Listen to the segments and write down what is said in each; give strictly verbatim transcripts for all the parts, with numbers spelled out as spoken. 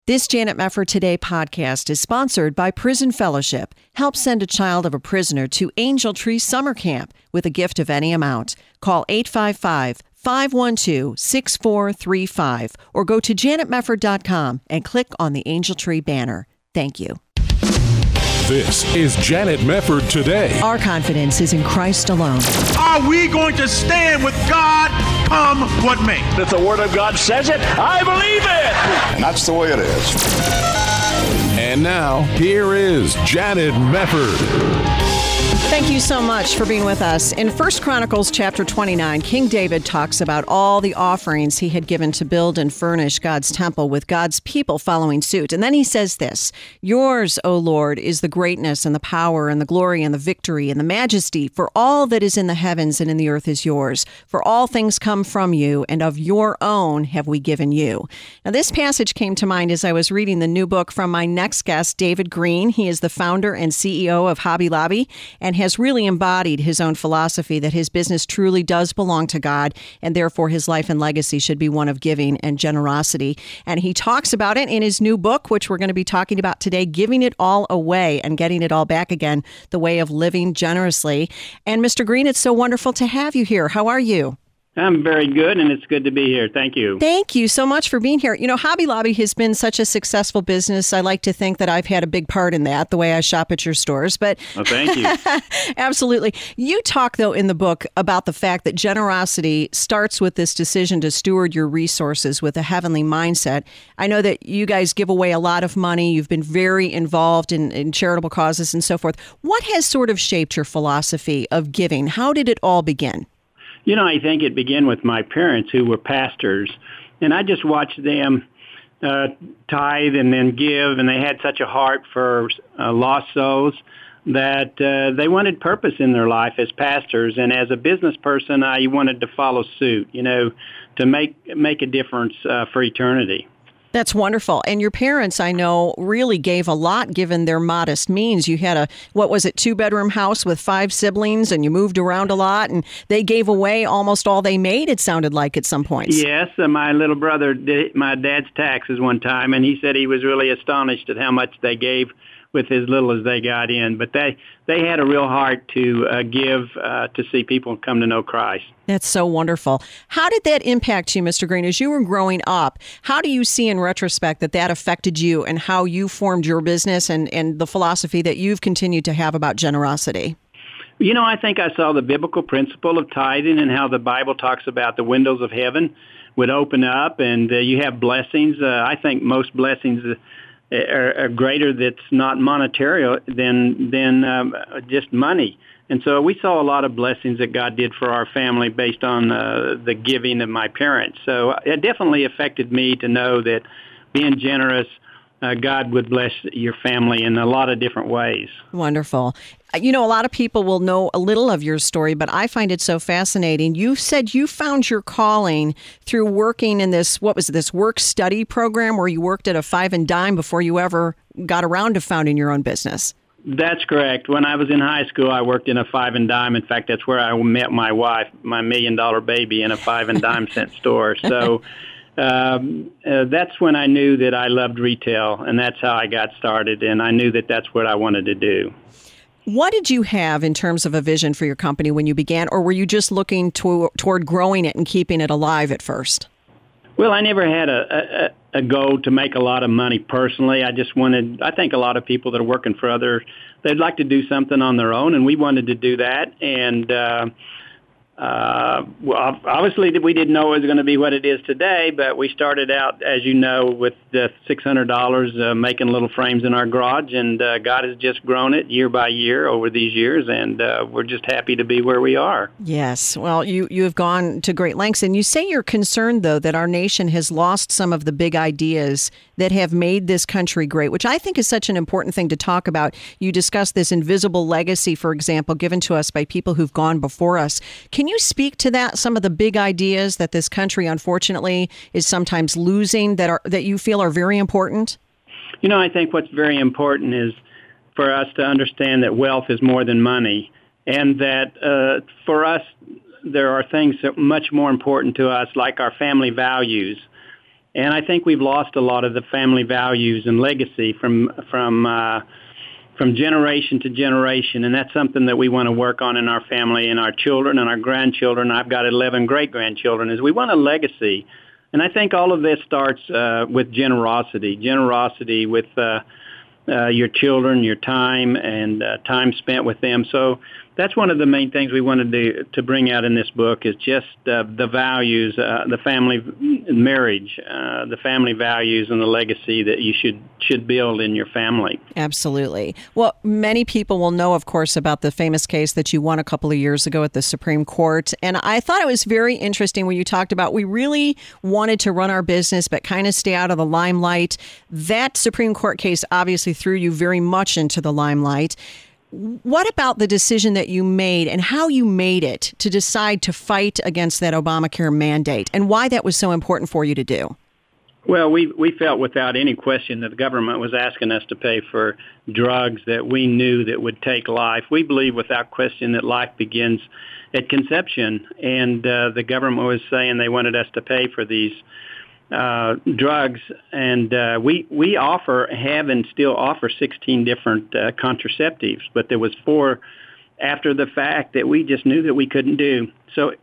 This Janet Mefford Today podcast is sponsored by Prison Fellowship. Help send a child of a prisoner to Angel Tree Summer Camp with a gift of any amount. Call eight five five, five one two, six four three five or go to janet mefford dot com and click on the Angel Tree banner. Thank you. This is Janet Mefford Today. Our confidence is in Christ alone. Are we going to stand with God come what may? If the Word of God says it, I believe it. And that's the way it is. And now, here is Janet Mefford. Thank you so much for being with us. In First Chronicles chapter twenty-nine, King David talks about all the offerings he had given to build and furnish God's temple, with God's people following suit. And then he says this, "Yours, O Lord, is the greatness and the power and the glory and the victory and the majesty, for all that is in the heavens and in the earth is yours. For all things come from you, and of your own have we given you." Now, this passage came to mind as I was reading the new book from my next guest, David Green. He is the founder and C E O of Hobby Lobby and has really embodied his own philosophy that his business truly does belong to God, and therefore his life and legacy should be one of giving and generosity. And he talks about it in his new book, which we're going to be talking about today, Giving It All Away and Getting It All Back Again, The Way of Living Generously. And Mister Green, it's so wonderful to have you here. How are you? I'm very good, and it's good to be here. Thank you. Thank you so much for being here. You know, Hobby Lobby has been such a successful business. I like to think that I've had a big part in that, the way I shop at your stores. But well, thank you. Absolutely. You talk, though, in the book about the fact that generosity starts with this decision to steward your resources with a heavenly mindset. I know that you guys give away a lot of money. You've been very involved in, in charitable causes and so forth. What has sort of shaped your philosophy of giving? How did it all begin? You know, I think it began with my parents, who were pastors, and I just watched them uh, tithe and then give, and they had such a heart for uh, lost souls that uh, they wanted purpose in their life as pastors. And as a business person, I wanted to follow suit, you know, to make make a difference uh, for eternity. That's wonderful. And your parents, I know, really gave a lot given their modest means. You had a, what was it, two-bedroom house with five siblings, and you moved around a lot, and they gave away almost all they made, it sounded like, at some points. Yes, uh, my little brother did my dad's taxes one time, and he said he was really astonished at how much they gave with as little as they got in. But they, they had a real heart to uh, give uh, to see people come to know Christ. That's so wonderful. How did that impact you, Mister Green, as you were growing up? How do you see in retrospect that that affected you and how you formed your business and, and the philosophy that you've continued to have about generosity? You know, I think I saw the biblical principle of tithing and how the Bible talks about the windows of heaven would open up and uh, you have blessings. Uh, I think most blessings uh, Are, are greater that's not monetary than than um, just money. And so we saw a lot of blessings that God did for our family based on uh, the giving of my parents. So it definitely affected me to know that being generous, uh, God would bless your family in a lot of different ways. Wonderful. You know, a lot of people will know a little of your story, but I find it so fascinating. You said you found your calling through working in this, what was it, this work study program where you worked at a five and dime before you ever got around to founding your own business. That's correct. When I was in high school, I worked in a five and dime. In fact, that's where I met my wife, my million dollar baby, in a five and dime cent store. So um, uh, that's when I knew that I loved retail, and that's how I got started. And I knew that that's what I wanted to do. What did you have in terms of a vision for your company when you began, or were you just looking to, toward growing it and keeping it alive at first? Well, I never had a, a, a goal to make a lot of money personally. I just wanted, I think a lot of people that are working for others, they'd like to do something on their own, and we wanted to do that. And uh, Uh, well, obviously, we didn't know it was going to be what it is today, but we started out, as you know, with the six hundred dollars uh, making little frames in our garage, and uh, God has just grown it year by year over these years, and uh, we're just happy to be where we are. Yes. Well, you, you have gone to great lengths, and you say you're concerned, though, that our nation has lost some of the big ideas that have made this country great, which I think is such an important thing to talk about. You discuss this invisible legacy, for example, given to us by people who've gone before us. Can you speak to that, some of the big ideas that this country, unfortunately, is sometimes losing that are that you feel are very important? You know, I think what's very important is for us to understand that wealth is more than money, and that uh, for us, there are things that are much more important to us, like our family values. And I think we've lost a lot of the family values and legacy from from uh, from generation to generation, and that's something that we want to work on in our family and our children and our grandchildren. I've got eleven great-grandchildren, is we want a legacy. And I think all of this starts uh, with generosity, generosity with uh, uh, your children, your time, and uh, time spent with them. So that's one of the main things we wanted to, to bring out in this book is just uh, the values, uh, the family marriage, uh, the family values and the legacy that you should should build in your family. Absolutely. Well, many people will know, of course, about the famous case that you won a couple of years ago at the Supreme Court. And I thought it was very interesting when you talked about we really wanted to run our business but kind of stay out of the limelight. That Supreme Court case obviously threw you very much into the limelight. What about the decision that you made and how you made it to decide to fight against that Obamacare mandate and why that was so important for you to do? Well, we we felt without any question that the government was asking us to pay for drugs that we knew that would take life. We believe without question that life begins at conception, and uh, the government was saying they wanted us to pay for these Uh, drugs, and uh, we we offer, have and still offer sixteen different uh, contraceptives, but there was four after the fact that we just knew that we couldn't do. So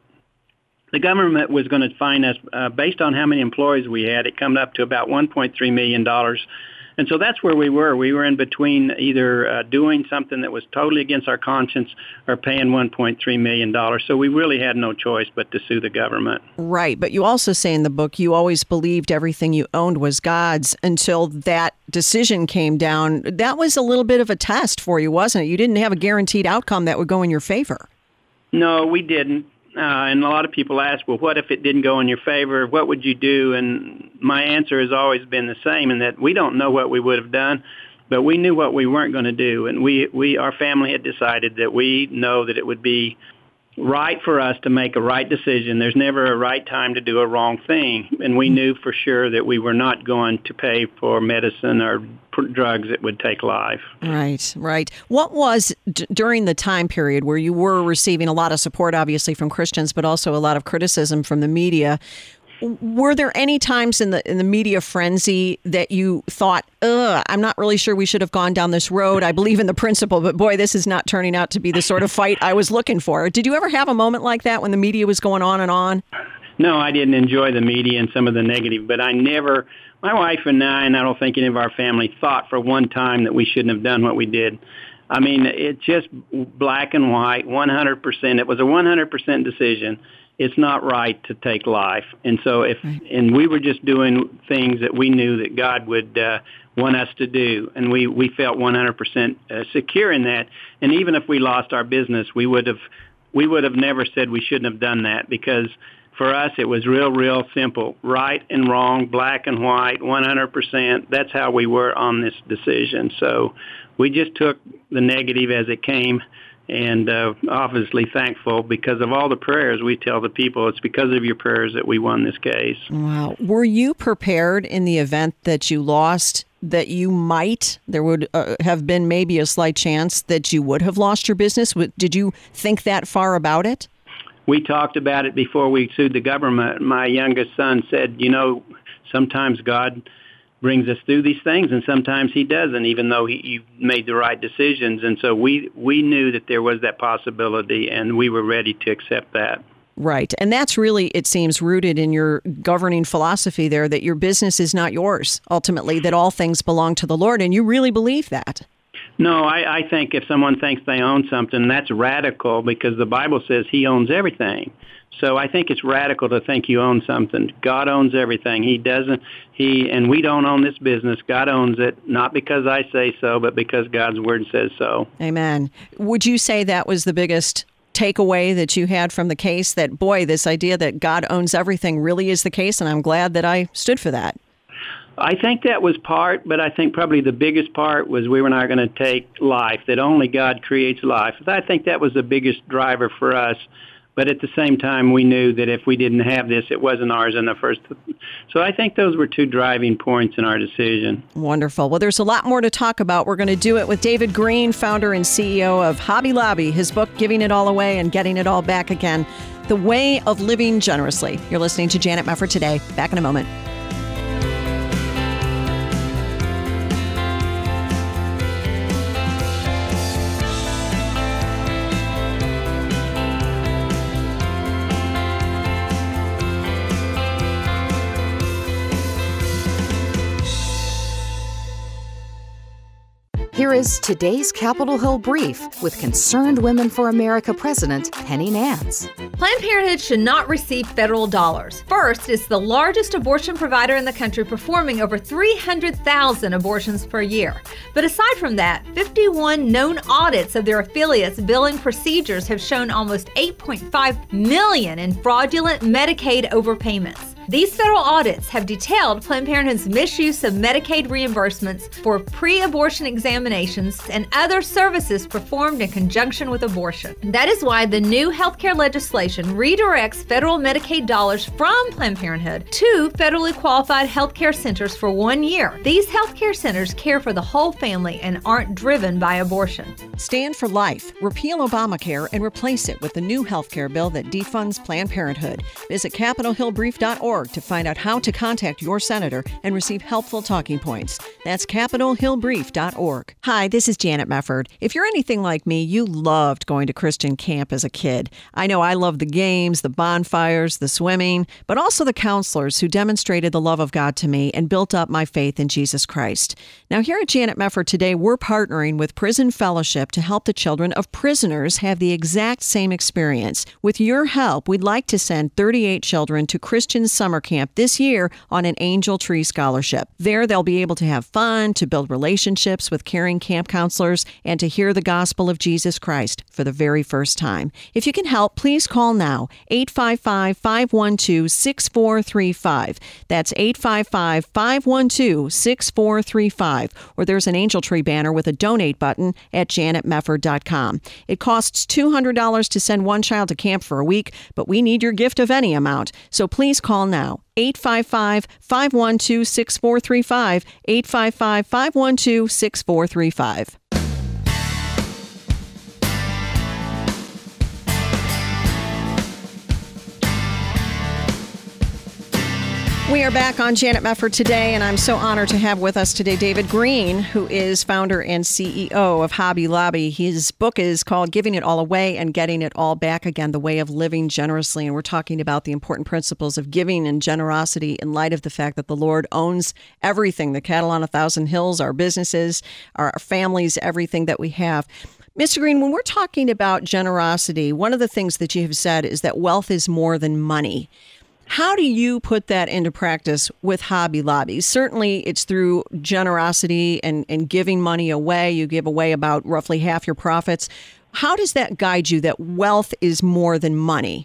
the government was going to fine us uh, based on how many employees we had. It come up to about one point three million dollars. And so that's where we were. We were in between either uh, doing something that was totally against our conscience or paying one point three million dollars. So we really had no choice but to sue the government. Right. But you also say in the book you always believed everything you owned was God's until that decision came down. That was a little bit of a test for you, wasn't it? You didn't have a guaranteed outcome that would go in your favor. No, we didn't. Uh, and a lot of people ask, well, what if it didn't go in your favor? What would you do? And my answer has always been the same, in that we don't know what we would have done, but we knew what we weren't going to do. And we, we, our family had decided that we know that it would be right for us to make a right decision. There's never a right time to do a wrong thing. And we knew for sure that we were not going to pay for medicine or drugs that would take life. Right, right. What was d- during the time period where you were receiving a lot of support, obviously, from Christians, but also a lot of criticism from the media? Were there any times in the in the media frenzy that you thought, ugh, I'm not really sure we should have gone down this road. I believe in the principle, but boy, this is not turning out to be the sort of fight I was looking for. Did you ever have a moment like that when the media was going on and on? No, I didn't enjoy the media and some of the negative, but I never, my wife and I, and I don't think any of our family thought for one time that we shouldn't have done what we did. I mean, it's just black and white, one hundred percent. It was a one hundred percent decision. It's not right to take life. And so if, and we were just doing things that we knew that God would uh, want us to do. And we, we felt one hundred percent uh, secure in that. And even if we lost our business, we would have, we would have never said we shouldn't have done that, because for us, it was real, real simple. Right and wrong, black and white, one hundred percent. That's how we were on this decision. So we just took the negative as it came. And uh, obviously thankful because of all the prayers we tell the people. It's because of your prayers that we won this case. Wow. Were you prepared in the event that you lost that you might, there would uh, have been maybe a slight chance that you would have lost your business? Did you think that far about it? We talked about it before we sued the government. My youngest son said, you know, sometimes God brings us through these things, and sometimes he doesn't, even though he, he made the right decisions. And so we, we knew that there was that possibility, and we were ready to accept that. Right. And that's really, it seems, rooted in your governing philosophy there, that your business is not yours, ultimately, that all things belong to the Lord, and you really believe that. No, I, I think if someone thinks they own something, that's radical, because the Bible says he owns everything. So I think it's radical to think you own something. God owns everything. He doesn't, he, and we don't own this business. God owns it, not because I say so, but because God's word says so. Amen. Would you say that was the biggest takeaway that you had from the case, that, boy, this idea that God owns everything really is the case, and I'm glad that I stood for that? I think that was part, but I think probably the biggest part was we were not going to take life, that only God creates life. I think that was the biggest driver for us. But at the same time, we knew that if we didn't have this, it wasn't ours in the first. So I think those were two driving points in our decision. Wonderful. Well, there's a lot more to talk about. We're going to do it with David Green, founder and C E O of Hobby Lobby, his book, Giving It All Away and Getting It All Back Again, The Way of Living Generously. You're listening to Janet Mefford Today. Back in a moment. Here is today's Capitol Hill Brief with Concerned Women for America President Penny Nance. Planned Parenthood should not receive federal dollars. First, it's the largest abortion provider in the country, performing over three hundred thousand abortions per year. But aside from that, fifty-one known audits of their affiliates' billing procedures have shown almost eight point five million dollars in fraudulent Medicaid overpayments. These federal audits have detailed Planned Parenthood's misuse of Medicaid reimbursements for pre-abortion examinations and other services performed in conjunction with abortion. That is why the new healthcare legislation redirects federal Medicaid dollars from Planned Parenthood to federally qualified healthcare centers for one year. These healthcare centers care for the whole family and aren't driven by abortion. Stand for life. Repeal Obamacare and replace it with the new healthcare bill that defunds Planned Parenthood. Visit capitol hill brief dot org to find out how to contact your senator and receive helpful talking points. That's capitol hill brief dot org. Hi, this is Janet Mefford. If you're anything like me, you loved going to Christian camp as a kid. I know I loved the games, the bonfires, the swimming, but also the counselors who demonstrated the love of God to me and built up my faith in Jesus Christ. Now, here at Janet Mefford today, we're partnering with Prison Fellowship to help the children of prisoners have the exact same experience. With your help, we'd like to send thirty-eight children to Christian summer camp this year on an Angel Tree Scholarship. There, they'll be able to have fun, to build relationships with caring camp counselors, and to hear the gospel of Jesus Christ for the very first time. If you can help, please call now, eight five five, five one two, six four three five. That's eight five five, five one two, six four three five. Or there's an Angel Tree banner with a donate button at janet mefford dot com. It costs two hundred dollars to send one child to camp for a week, but we need your gift of any amount. So please call now. eight five five, five one two, six four three five, eight five five, five one two, six four three five. We are back on Janet Mefford today, and I'm so honored to have with us today David Green, who is founder and C E O of Hobby Lobby. His book is called Giving It All Away and Getting It All Back Again, The Way of Living Generously. And we're talking about the important principles of giving and generosity in light of the fact that the Lord owns everything, the cattle on a thousand hills, our businesses, our families, everything that we have. Mister Green, when we're talking about generosity, one of the things that you have said is that wealth is more than money. How do you put that into practice with Hobby Lobby? Certainly, it's through generosity and, and giving money away. You give away about roughly half your profits. How does that guide you that wealth is more than money?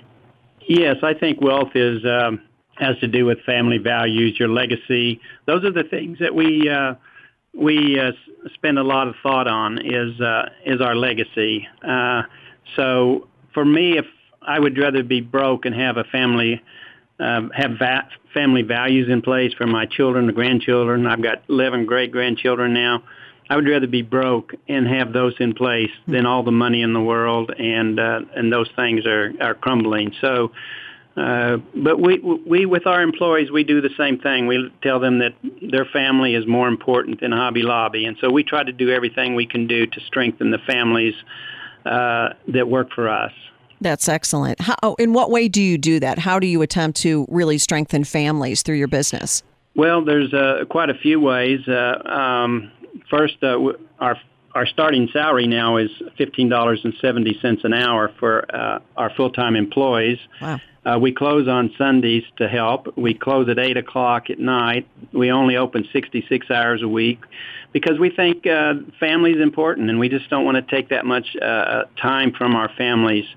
Yes, I think wealth is um, has to do with family values, your legacy. Those are the things that we uh, we uh, spend a lot of thought on. Is uh, is our legacy. Uh, so for me, if I would rather be broke and have a family, uh, have va- family values in place for my children, the grandchildren. I've got eleven great-grandchildren now. I would rather be broke and have those in place than all the money in the world, and uh, and those things are, are crumbling. So, uh, but we we with our employees, we do the same thing. We tell them that their family is more important than Hobby Lobby, and so we try to do everything we can do to strengthen the families uh, that work for us. That's excellent. How, in what way do you do that? How do you attempt to really strengthen families through your business? Well, there's uh, quite a few ways. Uh, um, first, uh, our our starting salary now is fifteen dollars and seventy cents an hour for uh, our full-time employees. Wow. Uh, we close on Sundays to help. We close at eight o'clock at night. We only open sixty-six hours a week because we think uh, family is important, and we just don't want to take that much uh, time from our families.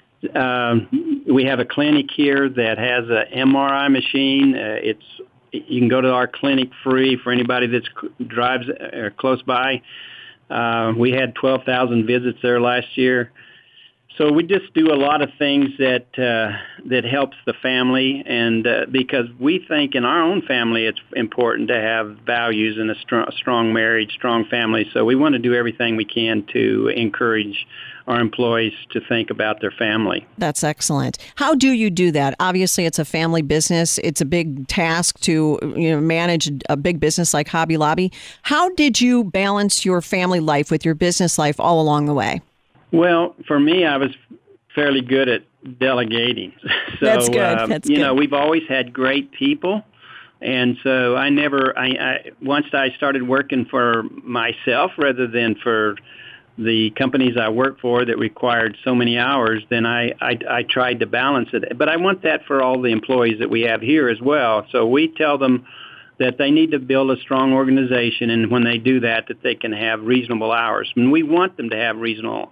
Um, we have a clinic here that has an M R I machine. Uh, it's you can go to our clinic free for anybody that drives uh, close by. Uh, we had twelve thousand visits there last year. So we just do a lot of things that uh, that helps the family, and uh, because we think in our own family it's important to have values and a strong, strong marriage, strong family. So we want to do everything we can to encourage our employees to think about their family. That's excellent. How do you do that? Obviously, it's a family business. It's a big task to you know manage a big business like Hobby Lobby. How did you balance your family life with your business life all along the way? Well, for me, I was fairly good at delegating. So, That's good. Uh, That's you good. know, we've always had great people And so I never, I, I once I started working for myself rather than for the companies I work for that required so many hours, then I, I, I tried to balance it. But I want that for all the employees that we have here as well. So we tell them that they need to build a strong organization, and when they do that, that they can have reasonable hours. And we want them to have reasonable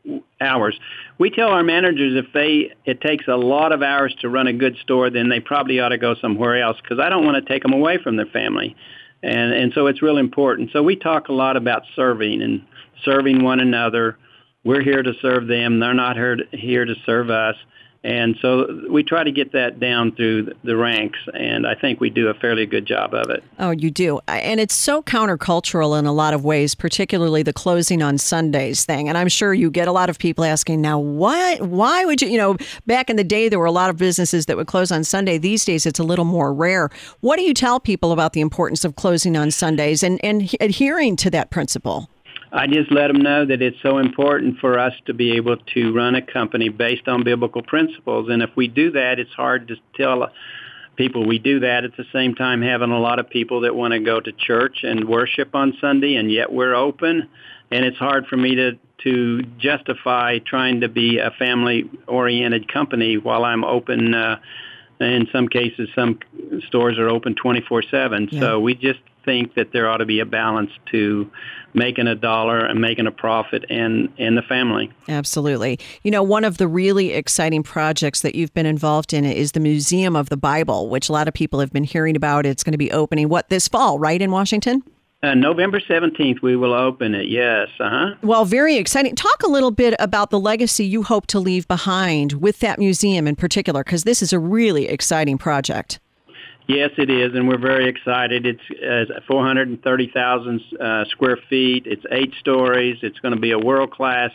hours. We tell our managers if they it takes a lot of hours to run a good store, then they probably ought to go somewhere else, because I don't want to take them away from their family. And and so it's really important. So we talk a lot about serving and serving one another. We're here to serve them. They're not here to, here to serve us. And so we try to get that down through the ranks, and I think we do a fairly good job of it. Oh, you do. And it's so countercultural in a lot of ways, particularly the closing on Sundays thing. And I'm sure you get a lot of people asking, now, why, why would you, you know, back in the day, there were a lot of businesses that would close on Sunday. These days, it's a little more rare. What do you tell people about the importance of closing on Sundays and, and adhering to that principle? I just let them know that it's so important for us to be able to run a company based on biblical principles. And if we do that, it's hard to tell people we do that at the same time having a lot of people that want to go to church and worship on Sunday, and yet we're open. And it's hard for me to, to justify trying to be a family-oriented company while I'm open. Uh, in some cases, some stores are open twenty-four seven. Yeah. So we just think that there ought to be a balance to making a dollar and making a profit and, and the family. Absolutely. You know, one of the really exciting projects that you've been involved in is the Museum of the Bible, which a lot of people have been hearing about. It's going to be opening, what, this fall, right, in Washington? Uh, November seventeenth, we will open it, yes. Uh-huh. Well, very exciting. Talk a little bit about the legacy you hope to leave behind with that museum in particular, because this is a really exciting project. Yes, it is, and we're very excited. It's uh, four hundred thirty thousand uh, square feet. It's eight stories. It's going to be a world-class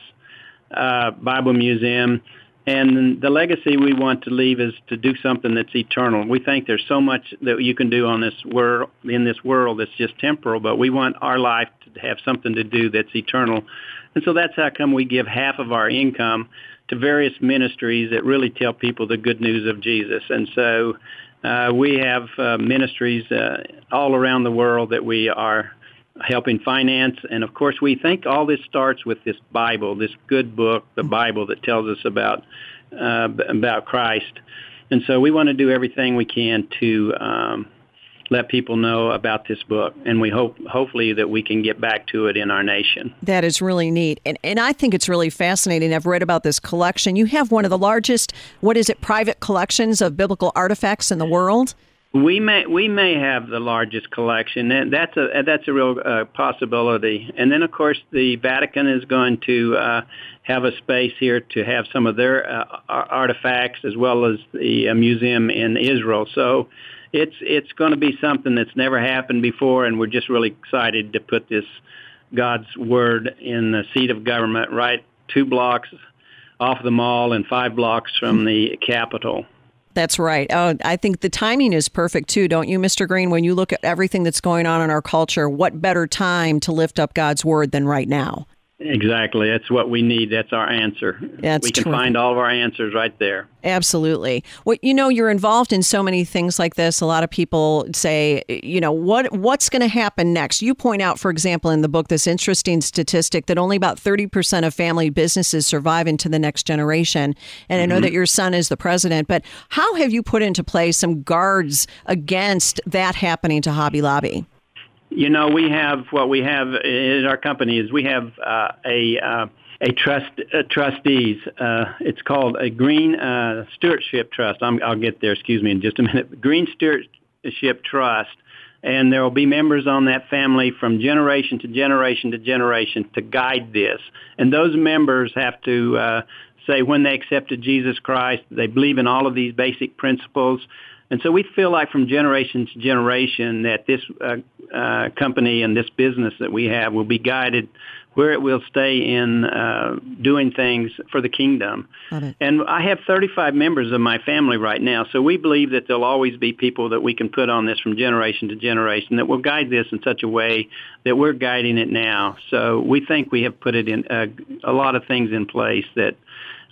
uh, Bible museum. And the legacy we want to leave is to do something that's eternal. We think there's so much that you can do on this world, in this world that's just temporal, but we want our life to have something to do that's eternal. And so that's how come we give half of our income to various ministries that really tell people the good news of Jesus. And so uh, we have uh, ministries uh, all around the world that we are helping finance. And of course, we think all this starts with this Bible, this good book, the Bible that tells us about uh, about Christ. And so we want to do everything we can to um, let people know about this book. And we hope, hopefully, that we can get back to it in our nation. That is really neat. And, and I think it's really fascinating. I've read about this collection. You have one of the largest, what is it, private collections of biblical artifacts in the world? We may we may have the largest collection, and that's a that's a real uh, possibility. And then, of course, the Vatican is going to uh, have a space here to have some of their uh, artifacts, as well as the uh, museum in Israel. So it's it's going to be something that's never happened before, and we're just really excited to put this God's Word in the seat of government, right two blocks off the mall and five blocks from the Capitol. That's right. Oh, I think the timing is perfect, too, don't you, Mister Green? When you look at everything that's going on in our culture, what better time to lift up God's Word than right now? Exactly. That's what we need. That's our answer. That's we can true. find all of our answers right there. Absolutely. Well, you know, you're involved in so many things like this. A lot of people say, you know, what what's going to happen next? You point out, for example, in the book, this interesting statistic that only about thirty percent of family businesses survive into the next generation. And mm-hmm. I know that your son is the president, but how have you put into place some guards against that happening to Hobby Lobby? You know, we have what we have in our company is we have uh, a uh, a trust uh, trustees. Uh, it's called a Green uh, Stewardship Trust. I'm, I'll get there. Excuse me in just a minute. Green Stewardship Trust, and there will be members on that family from generation to generation to generation to guide this. And those members have to uh, say when they accepted Jesus Christ, they believe in all of these basic principles. And so we feel like from generation to generation that this uh, uh, company and this business that we have will be guided where it will stay in uh, doing things for the kingdom. And I have thirty-five members of my family right now, so we believe that there'll always be people that we can put on this from generation to generation that will guide this in such a way that we're guiding it now. So we think we have put it in uh, a lot of things in place that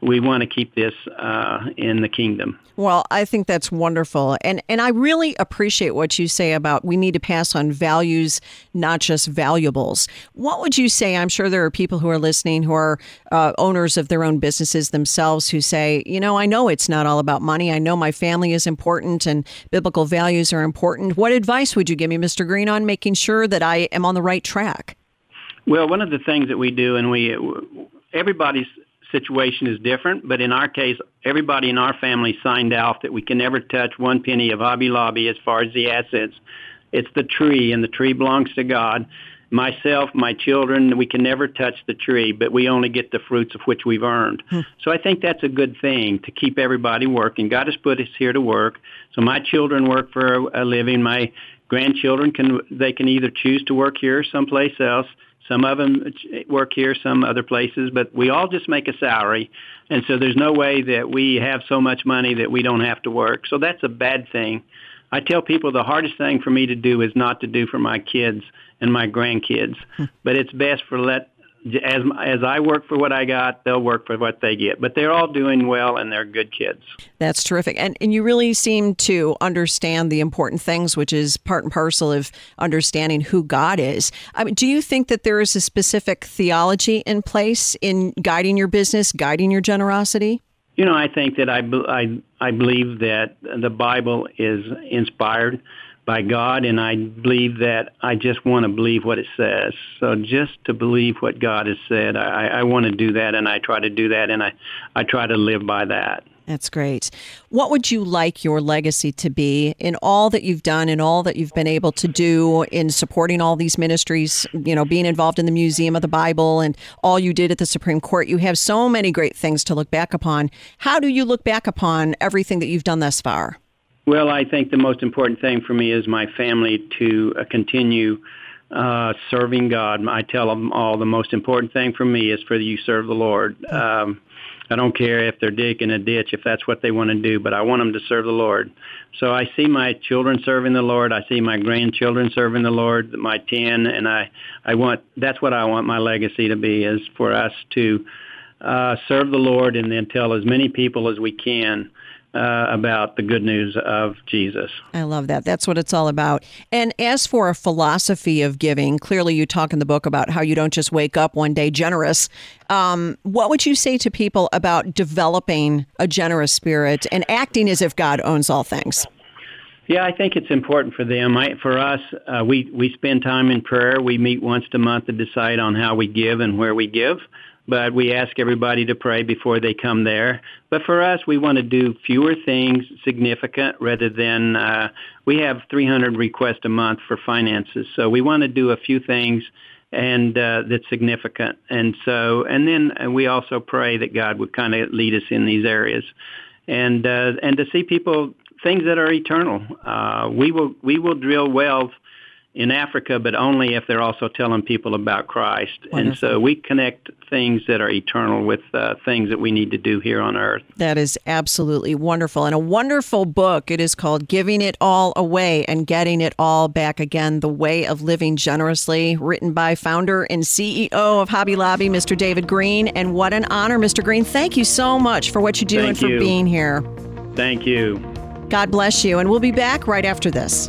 we want to keep this uh, in the kingdom. Well, I think that's wonderful. And and I really appreciate what you say about we need to pass on values, not just valuables. What would you say? I'm sure there are people who are listening who are uh, owners of their own businesses themselves who say, you know, I know it's not all about money. I know my family is important and biblical values are important. What advice would you give me, Mister Green, on making sure that I am on the right track? Well, one of the things that we do, and we everybody's situation is different, but in our case, everybody in our family signed off that we can never touch one penny of Hobby Lobby as far as the assets. It's the tree, and the tree belongs to God. Myself, my children, we can never touch the tree, but we only get the fruits of which we've earned. Hmm. So I think that's a good thing to keep everybody working. God has put us here to work. So my children work for a living. My grandchildren, can they can either choose to work here or someplace else. Some of them work here, some other places, but we all just make a salary. And so there's no way that we have so much money that we don't have to work. So that's a bad thing. I tell people the hardest thing for me to do is not to do for my kids and my grandkids. But it's best for let, as as I work for what I got, they'll work for what they get. But they're all doing well, and they're good kids. That's terrific. And and you really seem to understand the important things, which is part and parcel of understanding who God is. I mean, do you think that there is a specific theology in place in guiding your business, guiding your generosity? You know, I think that I, I, I believe that the Bible is inspired by God, and I believe that I just want to believe what it says. So just to believe what God has said, I, I want to do that, and I try to do that, and I, I try to live by that. That's great. What would you like your legacy to be in all that you've done and all that you've been able to do in supporting all these ministries, you know, being involved in the Museum of the Bible and all you did at the Supreme Court? You have so many great things to look back upon. How do you look back upon everything that you've done thus far? Well, I think the most important thing for me is my family to uh, continue uh, serving God. I tell them all the most important thing for me is for you to serve the Lord. Um, I don't care if they're digging a ditch, if that's what they want to do, but I want them to serve the Lord. So I see my children serving the Lord. I see my grandchildren serving the Lord, my ten, and I, I want, that's what I want my legacy to be, is for us to uh, serve the Lord and then tell as many people as we can Uh, about the good news of Jesus. I love that. That's what it's all about. And as for a philosophy of giving, clearly you talk in the book about how you don't just wake up one day generous. Um, what would you say to people about developing a generous spirit and acting as if God owns all things? Yeah, I think it's important for them. I, for us, uh, we, we spend time in prayer. We meet once a month to decide on how we give and where we give. But we ask everybody to pray before they come there. But for us, we want to do fewer things significant rather than, uh, we have three hundred requests a month for finances. So we want to do a few things and uh, that's significant. And so, and then we also pray that God would kind of lead us in these areas. And uh, and to see people, things that are eternal. Uh, we will we will drill wells in Africa, but only if they're also telling people about Christ. Wonderful. And so we connect things that are eternal with uh, things that we need to do here on earth. That is absolutely wonderful. And a wonderful book. It is called Giving It All Away and Getting It All Back Again, The Way of Living Generously, written by founder and C E O of Hobby Lobby, Mister David Green. And what an honor, Mister Green. Thank you so much for what you do Thank and for you. being here. Thank you. God bless you. And we'll be back right after this.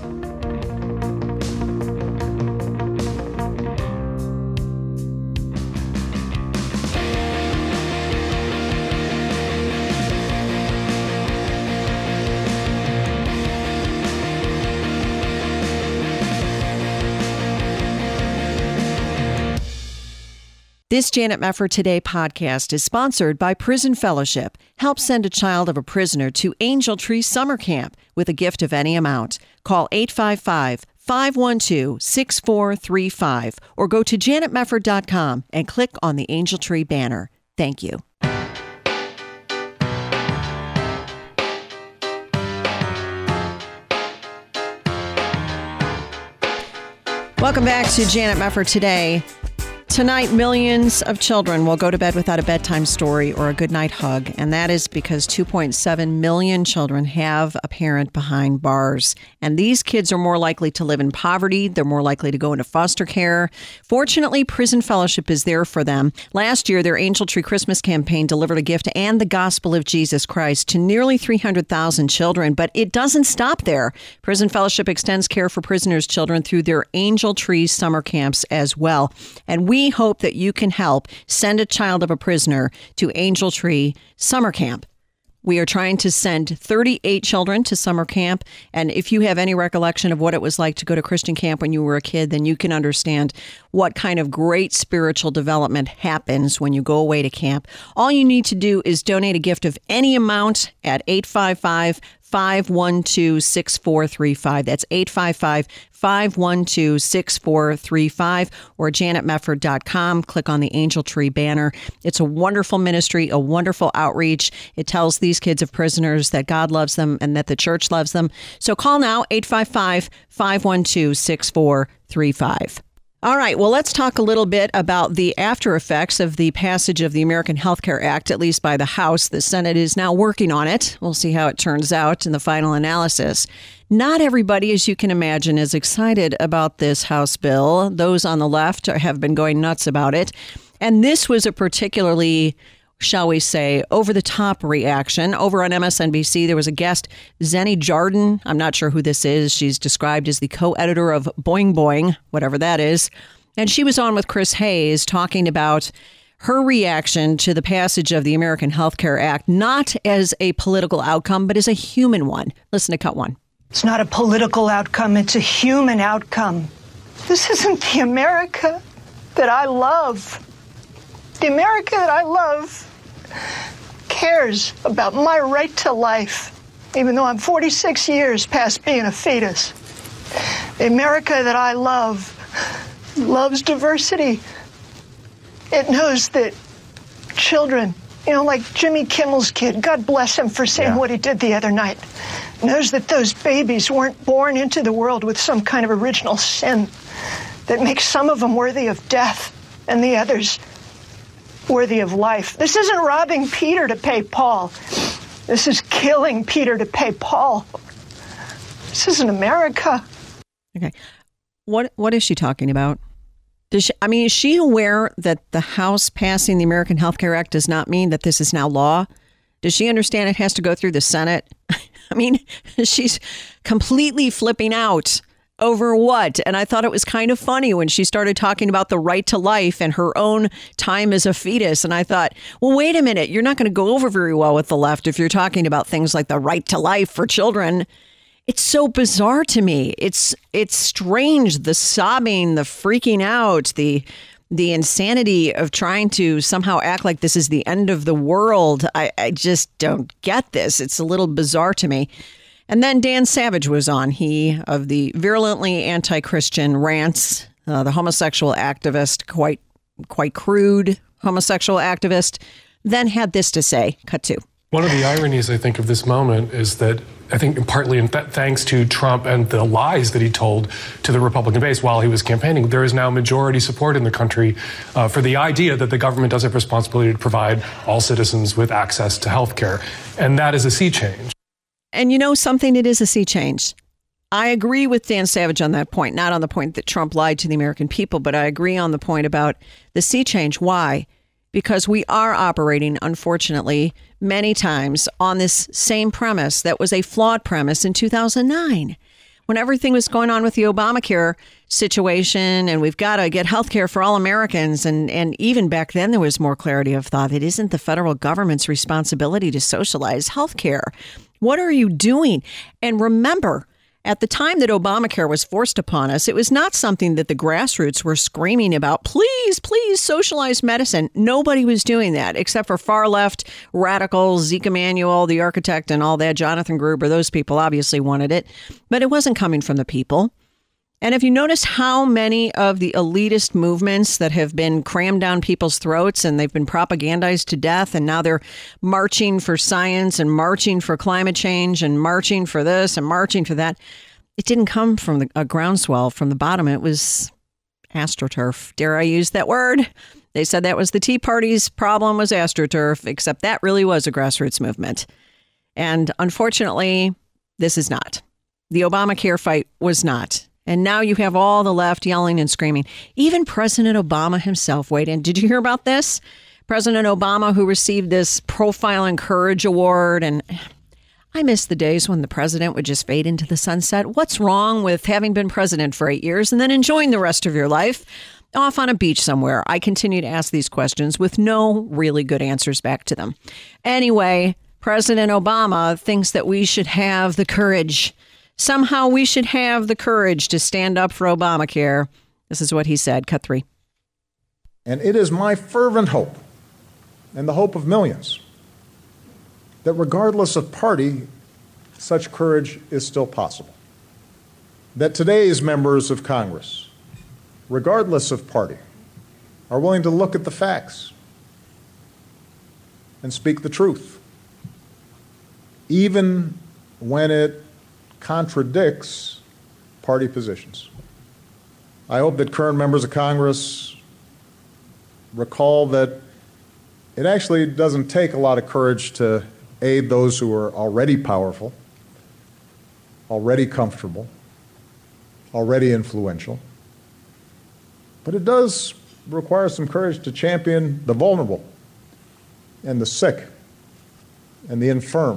This Janet Mefford Today podcast is sponsored by Prison Fellowship. Help send a child of a prisoner to Angel Tree Summer Camp with a gift of any amount. Call eight five five, five one two, six four three five or go to janet mefford dot com and click on the Angel Tree banner. Thank you. Welcome back to Janet Mefford Today. Tonight, millions of children will go to bed without a bedtime story or a goodnight hug, and that is because two point seven million children have a parent behind bars. And these kids are more likely to live in poverty. They're more likely to go into foster care. Fortunately, Prison Fellowship is there for them. Last year, their Angel Tree Christmas campaign delivered a gift and the gospel of Jesus Christ to nearly three hundred thousand children, but it doesn't stop there. Prison Fellowship extends care for prisoners' children through their Angel Tree summer camps as well. And we hope that you can help send a child of a prisoner to Angel Tree Summer Camp. We are trying to send thirty-eight children to summer camp. And if you have any recollection of what it was like to go to Christian camp when you were a kid, then you can understand what kind of great spiritual development happens when you go away to camp. All you need to do is donate a gift of any amount at eight five five, five one two, six four three five. That's eight five five, five one two, six four three five or janet mefford dot com. Click on the Angel Tree banner. It's a wonderful ministry, a wonderful outreach. It tells these kids of prisoners that God loves them and that the church loves them. So call now, eight five five, five one two, six four three five. All right, well, let's talk a little bit about the after effects of the passage of the American Health Care Act, at least by the House. The Senate is now working on it. We'll see how it turns out in the final analysis. Not everybody, as you can imagine, is excited about this House bill. Those on the left have been going nuts about it. And this was a particularly, shall we say, over-the-top reaction. Over on M S N B C, there was a guest, Zenny Jardin. I'm not sure who this is. She's described as the co-editor of Boing Boing, whatever that is. And she was on with Chris Hayes talking about her reaction to the passage of the American Health Care Act, not as a political outcome, but as a human one. Listen to cut one. It's not a political outcome. It's a human outcome. This isn't the America that I love. The America that I love cares about my right to life, even though I'm forty-six years past being a fetus. The America that I love loves diversity. It knows that children, you know, like Jimmy Kimmel's kid, God bless him for saying yeah. what he did the other night, knows that those babies weren't born into the world with some kind of original sin that makes some of them worthy of death and the others worthy of life. This isn't robbing Peter to pay Paul. This is killing Peter to pay Paul. This isn't America. Okay. What what is she talking about? Does she, I mean, is she aware that the House passing the American Health Care Act does not mean that this is now law? Does she understand it has to go through the Senate? I mean, she's completely flipping out. Over what? And I thought it was kind of funny when she started talking about the right to life and her own time as a fetus. And I thought, well, wait a minute. You're not going to go over very well with the left if you're talking about things like the right to life for children. It's so bizarre to me. It's it's strange. The sobbing, the freaking out, the the insanity of trying to somehow act like this is the end of the world. I, I just don't get this. It's a little bizarre to me. And then Dan Savage was on. He, of the virulently anti-Christian rants, uh, the homosexual activist, quite quite crude homosexual activist, then had this to say. Cut two. One of the ironies, I think, of this moment is that I think partly in th- thanks to Trump and the lies that he told to the Republican base while he was campaigning, there is now majority support in the country uh, for the idea that the government does have responsibility to provide all citizens with access to health care. And that is a sea change. And you know something, it is a sea change. I agree with Dan Savage on that point, not on the point that Trump lied to the American people, but I agree on the point about the sea change. Why? Because we are operating, unfortunately, many times on this same premise that was a flawed premise in two thousand nine. When everything was going on with the Obamacare situation and we've got to get health care for all Americans. And, and even back then, there was more clarity of thought. It isn't the federal government's responsibility to socialize health care. What are you doing? And remember, at the time that Obamacare was forced upon us, it was not something that the grassroots were screaming about. Please, please socialize medicine. Nobody was doing that except for far left radicals, Zeke Emanuel, the architect and all that, Jonathan Gruber. Those people obviously wanted it, but it wasn't coming from the people. And if you notice how many of the elitist movements that have been crammed down people's throats and they've been propagandized to death, and now they're marching for science and marching for climate change and marching for this and marching for that, it didn't come from the, a groundswell from the bottom. It was AstroTurf. Dare I use that word? They said that was the Tea Party's problem was AstroTurf, except that really was a grassroots movement. And unfortunately, this is not. The Obamacare fight was not. And now you have all the left yelling and screaming. Even President Obama himself weighed in. Did you hear about this? President Obama, who received this Profile and Courage Award. And I miss the days when the president would just fade into the sunset. What's wrong with having been president for eight years and then enjoying the rest of your life off on a beach somewhere? I continue to ask these questions with no really good answers back to them. Anyway, President Obama thinks that we should have the courage. Somehow we should have the courage to stand up for Obamacare. This is what he said. Cut three. And it is my fervent hope, and the hope of millions, that regardless of party, such courage is still possible. That today's members of Congress, regardless of party, are willing to look at the facts and speak the truth, even when it contradicts party positions. I hope that current members of Congress recall that it actually doesn't take a lot of courage to aid those who are already powerful, already comfortable, already influential. But it does require some courage to champion the vulnerable and the sick and the infirm,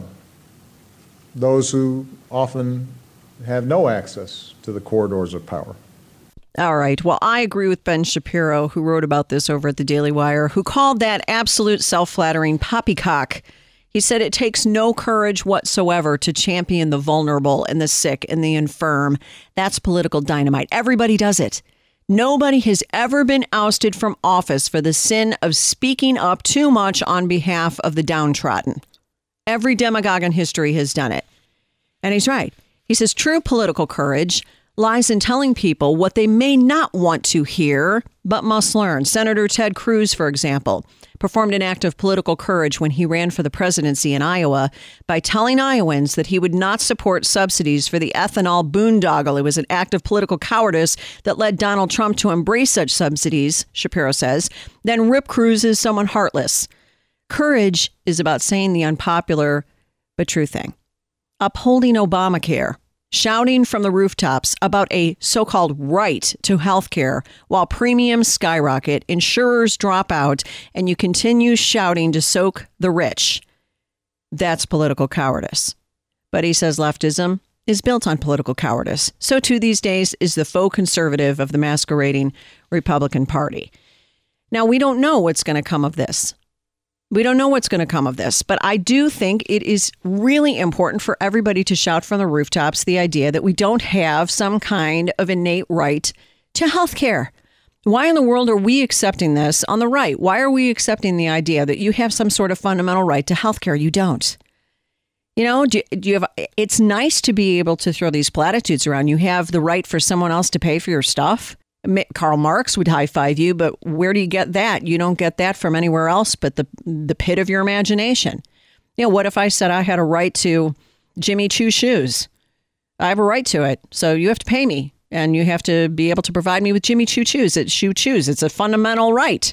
those who often have no access to the corridors of power. All right. Well, I agree with Ben Shapiro, who wrote about this over at the Daily Wire, who called that absolute self-flattering poppycock. He said it takes no courage whatsoever to champion the vulnerable and the sick and the infirm. That's political dynamite. Everybody does it. Nobody has ever been ousted from office for the sin of speaking up too much on behalf of the downtrodden. Every demagogue in history has done it. And he's right. He says true political courage lies in telling people what they may not want to hear, but must learn. Senator Ted Cruz, for example, performed an act of political courage when he ran for the presidency in Iowa by telling Iowans that he would not support subsidies for the ethanol boondoggle. It was an act of political cowardice that led Donald Trump to embrace such subsidies, Shapiro says, then rip Cruz as someone heartless. Courage is about saying the unpopular but true thing. Upholding Obamacare, shouting from the rooftops about a so-called right to health care while premiums skyrocket, insurers drop out, and you continue shouting to soak the rich. That's political cowardice. But he says leftism is built on political cowardice. So too these days is the faux conservative of the masquerading Republican Party. Now, we don't know what's going to come of this. We don't know what's going to come of this, but I do think it is really important for everybody to shout from the rooftops the idea that we don't have some kind of innate right to health care. Why in the world are we accepting this on the right? Why are we accepting the idea that you have some sort of fundamental right to health care? You don't. You know, do, do you have? It's nice to be able to throw these platitudes around. You have the right for someone else to pay for your stuff. Karl Marx would high five you, but where do you get that? You don't get that from anywhere else but the the pit of your imagination. You know, what if I said I had a right to Jimmy Choo shoes? I have a right to it. So you have to pay me and you have to be able to provide me with Jimmy Choo shoes. It's shoe shoes. It's a fundamental right,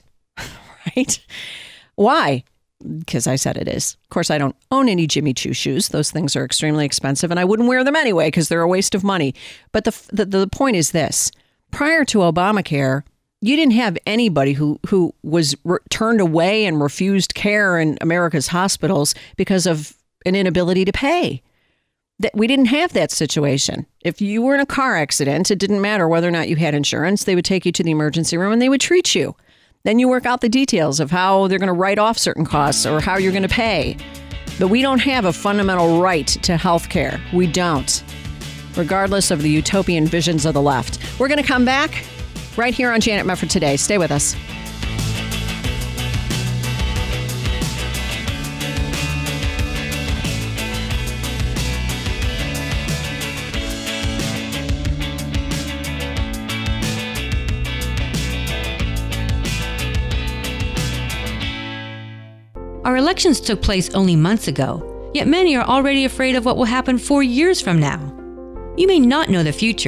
right? Why? Because I said it is. Of course, I don't own any Jimmy Choo shoes. Those things are extremely expensive and I wouldn't wear them anyway because they're a waste of money. But the the, the point is this. Prior to Obamacare, you didn't have anybody who, who was re- turned away and refused care in America's hospitals because of an inability to pay. That we didn't have that situation. If you were in a car accident, it didn't matter whether or not you had insurance. They would take you to the emergency room and they would treat you. Then you work out the details of how they're going to write off certain costs or how you're going to pay. But we don't have a fundamental right to health care. We don't. Regardless of the utopian visions of the left. We're going to come back right here on Janet Mefford Today. Stay with us. Our elections took place only months ago, yet many are already afraid of what will happen four years from now. You may not know the future,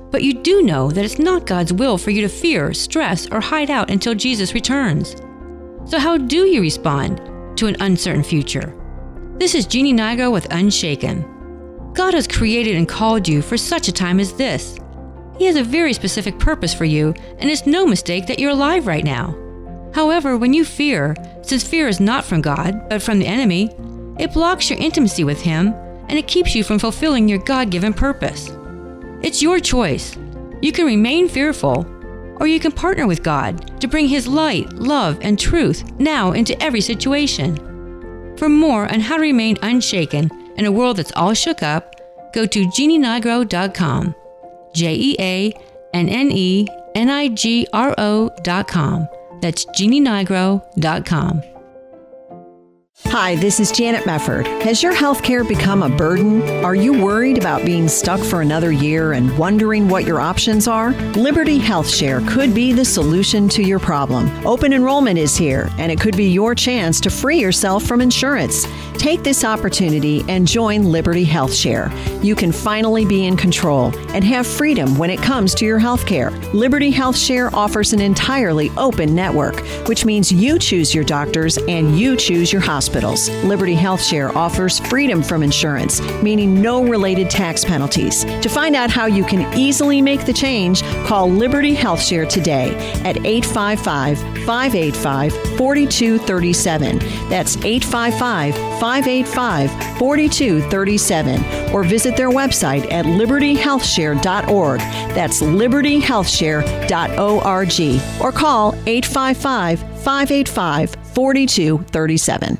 But you do know that it's not God's will for you to fear, stress, or hide out until Jesus returns. So how do you respond to an uncertain future? This is Jeannie Nigro with Unshaken. God has created and called you for such a time as this. He has a very specific purpose for you, and it's no mistake that you're alive right now. However, when you fear, since fear is not from God, but from the enemy, it blocks your intimacy with Him, and it keeps you from fulfilling your God-given purpose. It's your choice. You can remain fearful, or you can partner with God to bring His light, love, and truth now into every situation. For more on how to remain unshaken in a world that's all shook up, go to jeannie nigro dot com. J E A N N E N I G R O dot com. That's jeannie nigro dot com. Hi, this is Janet Mefford. Has your health care become a burden? Are you worried about being stuck for another year and wondering what your options are? Liberty Health Share could be the solution to your problem. Open enrollment is here, and it could be your chance to free yourself from insurance. Take this opportunity and join Liberty Health Share. You can finally be in control and have freedom when it comes to your health care. Liberty Health Share offers an entirely open network, which means you choose your doctors and you choose your hospitals. Liberty Health Share offers freedom from insurance, meaning no related tax penalties. To find out how you can easily make the change, call Liberty Health Share today at eight five five, five eight five, four two three seven. That's eight five five, five eight five, four two three seven. Or visit their website at liberty health share dot org. That's liberty health share dot org. Or call eight five five, five eight five, four two three seven.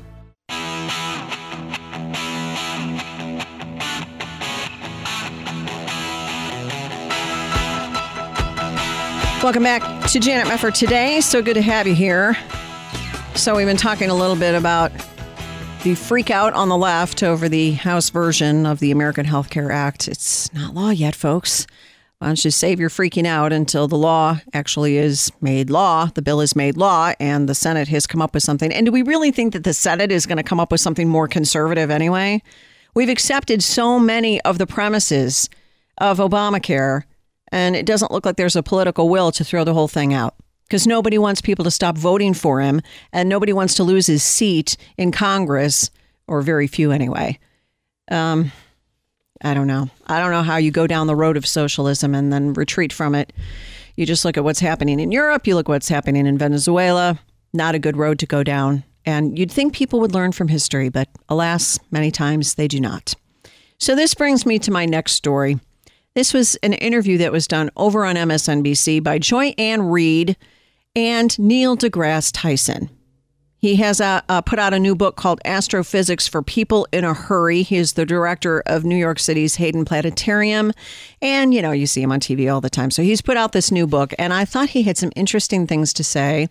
Welcome back to Janet Mefford today. So good to have you here. So we've been talking a little bit about the freak out on the left over the House version of the American Health Care Act. It's not law yet, folks. Why don't you save your freaking out until the law actually is made law, the bill is made law, and the Senate has come up with something. And do we really think that the Senate is going to come up with something more conservative anyway? We've accepted so many of the premises of Obamacare, and it doesn't look like there's a political will to throw the whole thing out. Because nobody wants people to stop voting for him, and nobody wants to lose his seat in Congress, or very few anyway. Um, I don't know. I don't know how you go down the road of socialism and then retreat from it. You just look at what's happening in Europe. You look at what's happening in Venezuela. Not a good road to go down. And you'd think people would learn from history, but alas, many times they do not. So this brings me to my next story. This was an interview that was done over on M S N B C by Joy Ann Reid and Neil deGrasse Tyson. He has a, uh, put out a new book called Astrophysics for People in a Hurry. He is the director of New York City's Hayden Planetarium. And, you know, you see him on T V all the time. So he's put out this new book, and I thought he had some interesting things to say.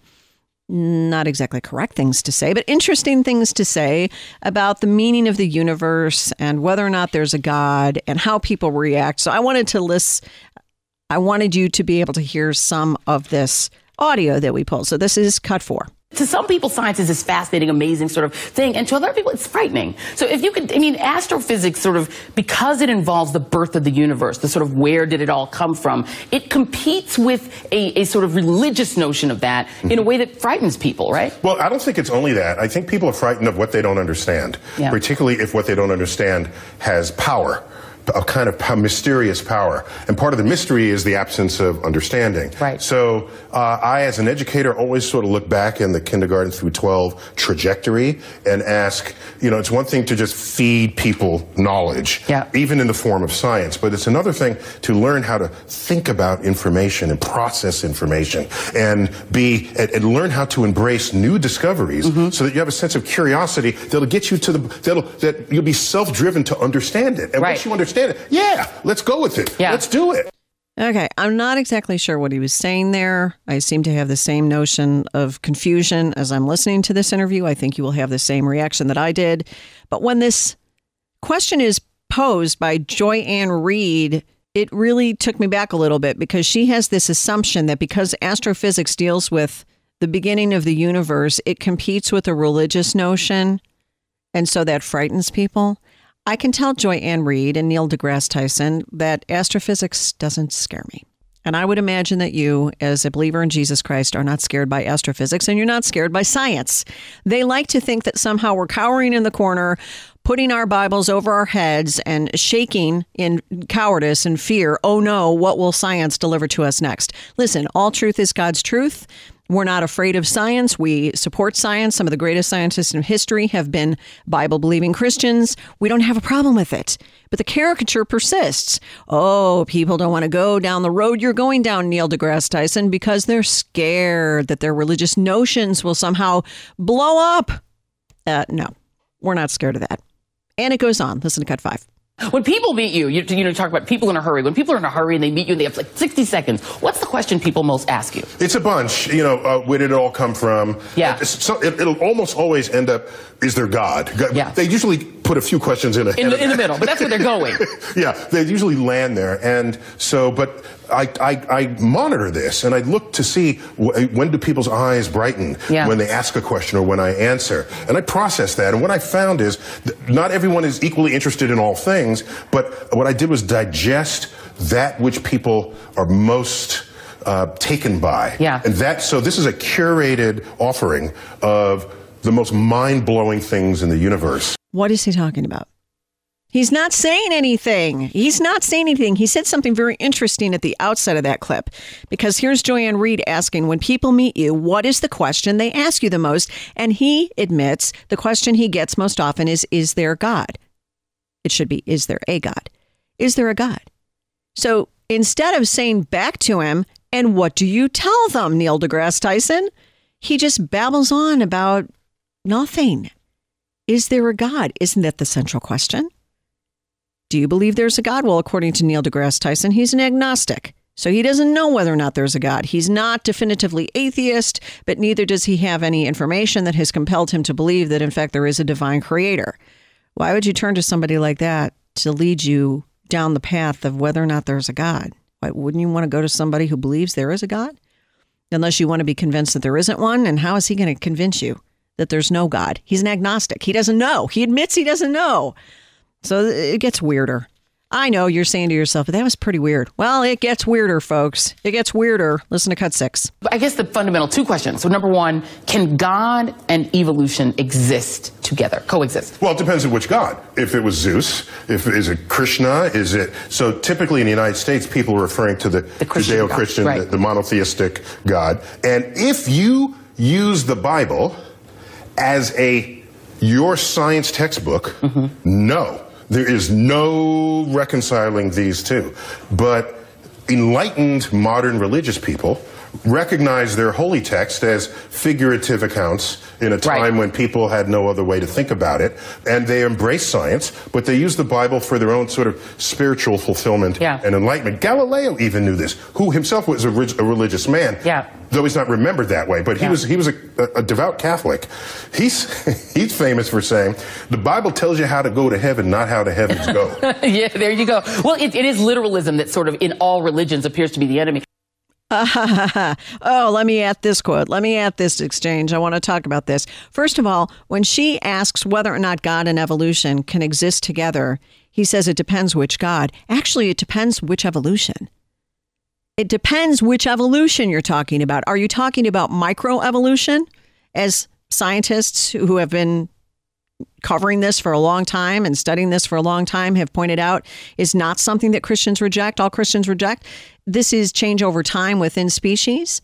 Not exactly correct things to say, but interesting things to say about the meaning of the universe and whether or not there's a God and how people react. So I wanted to list, I wanted you to be able to hear some of this audio that we pulled. So this is cut four. To some people, science is this fascinating, amazing sort of thing. And to other people, it's frightening. So if you could, I mean, astrophysics sort of, because it involves the birth of the universe, the sort of where did it all come from, it competes with a, a sort of religious notion of that mm-hmm. in a way that frightens people, right? Well, I don't think it's only that. I think people are frightened of what they don't understand, yeah. particularly if what they don't understand has power. A kind of mysterious power. And part of the mystery is the absence of understanding. Right. So uh, I, as an educator, always sort of look back in the kindergarten through twelve trajectory and ask, you know, it's one thing to just feed people knowledge, yeah. even in the form of science, but it's another thing to learn how to think about information and process information and be and, and learn how to embrace new discoveries mm-hmm. so that you have a sense of curiosity that'll get you to the, that'll, that you'll be self-driven to understand it. And right. once you understand it, yeah, let's go with it. Yeah. Let's do it. Okay, I'm not exactly sure what he was saying there. I seem to have the same notion of confusion as I'm listening to this interview. I think you will have the same reaction that I did. But when this question is posed by Joy Ann Reid, it really took me back a little bit because she has this assumption that because astrophysics deals with the beginning of the universe, it competes with a religious notion. And so that frightens people. I can tell Joy Ann Reid and Neil deGrasse Tyson that astrophysics doesn't scare me. And I would imagine that you, as a believer in Jesus Christ, are not scared by astrophysics and you're not scared by science. They like to think that somehow we're cowering in the corner, putting our Bibles over our heads and shaking in cowardice and fear. Oh no, what will science deliver to us next? Listen, all truth is God's truth. We're not afraid of science. We support science. Some of the greatest scientists in history have been Bible-believing Christians. We don't have a problem with it. But the caricature persists. Oh, people don't want to go down the road you're going down, Neil deGrasse Tyson, because they're scared that their religious notions will somehow blow up. Uh, no, we're not scared of that. And it goes on. Listen to cut five. When people meet you, you, you know, talk about people in a hurry. When people are in a hurry and they meet you and they have like sixty seconds, what's the question people most ask you? It's a bunch. You know, uh, where did it all come from? Yeah. So it, it'll almost always end up, is there God? Yeah. They usually put a few questions in ahead in the, of in the middle, but that's where they're going. Yeah, they usually land there. And so, but I, I, I monitor this and I look to see wh- when do people's eyes brighten yeah. when they ask a question or when I answer. And I process that. And what I found is not everyone is equally interested in all things, but what I did was digest that which people are most uh, taken by. Yeah. And that, so this is a curated offering of the most mind-blowing things in the universe. What is he talking about? He's not saying anything. He's not saying anything. He said something very interesting at the outset of that clip, because here's Joy Ann Reid asking, when people meet you, what is the question they ask you the most? And he admits the question he gets most often is, is there God? It should be, is there a God? Is there a God? So instead of saying back to him, and what do you tell them, Neil deGrasse Tyson? He just babbles on about nothing. Is there a God? Isn't that the central question? Do you believe there's a God? Well, according to Neil deGrasse Tyson, he's an agnostic. So he doesn't know whether or not there's a God. He's not definitively atheist, but neither does he have any information that has compelled him to believe that, in fact, there is a divine creator. Why would you turn to somebody like that to lead you down the path of whether or not there's a God? Why wouldn't you want to go to somebody who believes there is a God? Unless you want to be convinced that there isn't one. And how is he going to convince you that there's no God? He's an agnostic. He doesn't know. He admits he doesn't know. So it gets weirder. I know you're saying to yourself, but that was pretty weird. Well, it gets weirder, folks. It gets weirder. Listen to cut six. I guess the fundamental two questions. So number one, can God and evolution exist together, coexist? Well, it depends on which God. If it was Zeus, if is it Krishna, is it... So typically in the United States, people are referring to the, the Judeo-Christian, right. the, the monotheistic God. And if you use the Bible as a your science textbook, mm-hmm. no. There is no reconciling these two. But enlightened modern religious people recognize their holy text as figurative accounts in a time right. when people had no other way to think about it. And they embrace science, but they use the Bible for their own sort of spiritual fulfillment yeah. and enlightenment. Galileo even knew this, who himself was a, a religious man. Yeah. Though he's not remembered that way, but he yeah. was he was a, a devout Catholic. He's he's famous for saying, the Bible tells you how to go to heaven, not how the heavens go. Yeah, there you go. Well, it, it is literalism that sort of in all religions appears to be the enemy. Uh, oh, let me add this quote. Let me add this exchange. I want to talk about this. First of all, when she asks whether or not God and evolution can exist together, he says it depends which God. Actually, it depends which evolution. It depends which evolution you're talking about. Are you talking about microevolution, as scientists who have been covering this for a long time and studying this for a long time have pointed out is not something that Christians reject, all Christians reject? This is change over time within species,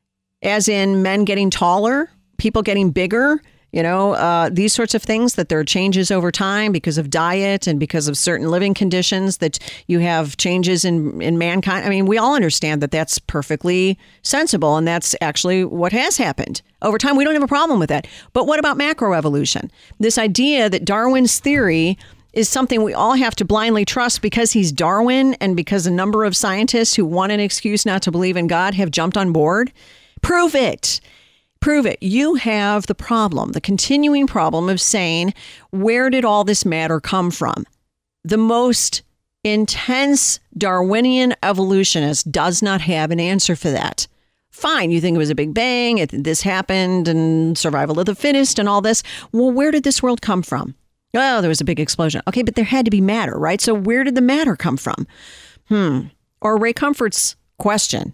as in men getting taller, people getting bigger, you know, uh, these sorts of things, that there are changes over time because of diet and because of certain living conditions, that you have changes in, in mankind. I mean, we all understand that that's perfectly sensible, and that's actually what has happened. Over time, we don't have a problem with that. But what about macroevolution? This idea that Darwin's theory is something we all have to blindly trust because he's Darwin and because a number of scientists who want an excuse not to believe in God have jumped on board? Prove it. Prove it. You have the problem, the continuing problem of saying, where did all this matter come from? The most intense Darwinian evolutionist does not have an answer for that. Fine, you think it was a big bang, it, this happened, and survival of the fittest and all this. Well, where did this world come from? Oh, there was a big explosion. Okay, but there had to be matter, right? So where did the matter come from? Hmm. Or Ray Comfort's question,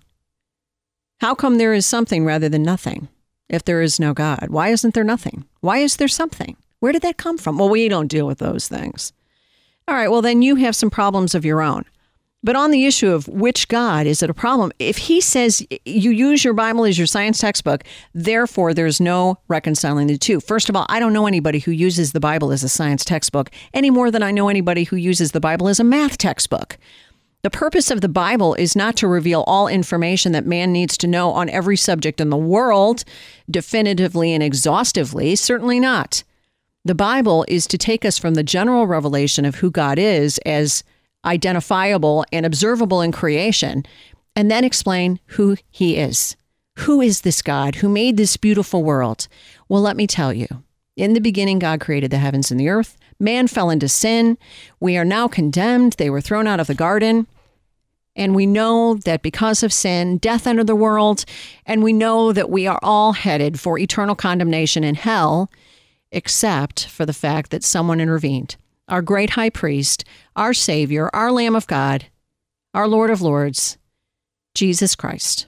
how come there is something rather than nothing if there is no God? Why isn't there nothing? Why is there something? Where did that come from? Well, we don't deal with those things. All right, well, then you have some problems of your own. But on the issue of which God, is it a problem? If he says you use your Bible as your science textbook, therefore there's no reconciling the two. First of all, I don't know anybody who uses the Bible as a science textbook any more than I know anybody who uses the Bible as a math textbook. The purpose of the Bible is not to reveal all information that man needs to know on every subject in the world, definitively and exhaustively. Certainly not. The Bible is to take us from the general revelation of who God is as identifiable and observable in creation, and then explain who he is. Who is this God who made this beautiful world? Well, let me tell you. In the beginning, God created the heavens and the earth. Man fell into sin. We are now condemned. They were thrown out of the garden. And we know that because of sin, death entered the world. And we know that we are all headed for eternal condemnation in hell, except for the fact that someone intervened. Our great high priest, our Savior, our Lamb of God, our Lord of Lords, Jesus Christ.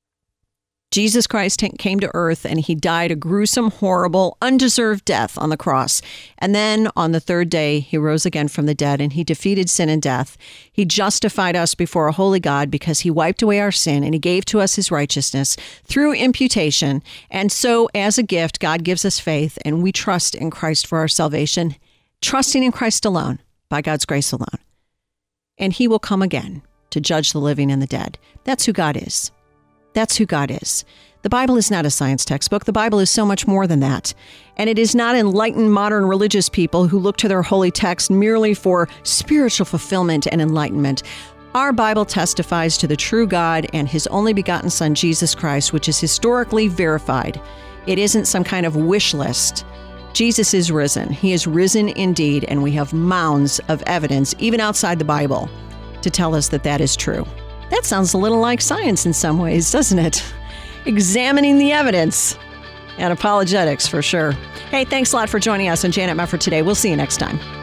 Jesus Christ came to earth and he died a gruesome, horrible, undeserved death on the cross. And then on the third day, he rose again from the dead and he defeated sin and death. He justified us before a holy God because he wiped away our sin and he gave to us his righteousness through imputation. And so as a gift, God gives us faith and we trust in Christ for our salvation, trusting in Christ alone, by God's grace alone. And he will come again to judge the living and the dead. That's who God is. That's who God is. The Bible is not a science textbook. The Bible is so much more than that. And it is not enlightened modern religious people who look to their holy text merely for spiritual fulfillment and enlightenment. Our Bible testifies to the true God and his only begotten Son, Jesus Christ, which is historically verified. It isn't some kind of wish list. Jesus is risen. He is risen indeed, and we have mounds of evidence, even outside the Bible, to tell us that that is true. That sounds a little like science in some ways, doesn't it? Examining the evidence and apologetics for sure. Hey, thanks a lot for joining us on Janet Mefford today. We'll see you next time.